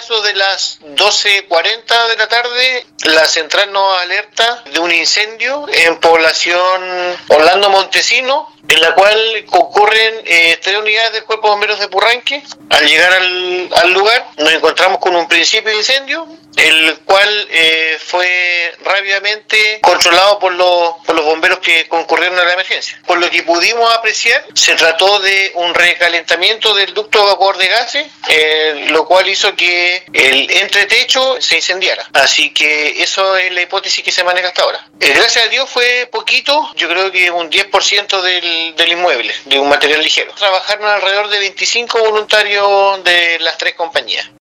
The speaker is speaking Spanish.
eso de las 12:40 de la tarde, la central nos alerta de un incendio en población Orlando Montesino, en la cual concurren 3 unidades del Cuerpo de Bomberos de Purranque. Al llegar al lugar nos encontramos con un principio de incendio, el cual fue rápidamente controlado por los bomberos que concurrieron a la emergencia. Por lo que pudimos apreciar, se trató de un recalentamiento del ducto de evacuador de gases, lo cual hizo que el entretecho se incendiara. Así que eso es la hipótesis que se maneja hasta ahora. Gracias a Dios fue poquito, yo creo que un 10% del inmueble, de un material ligero. Trabajaron alrededor de 25 voluntarios de las 3 compañías.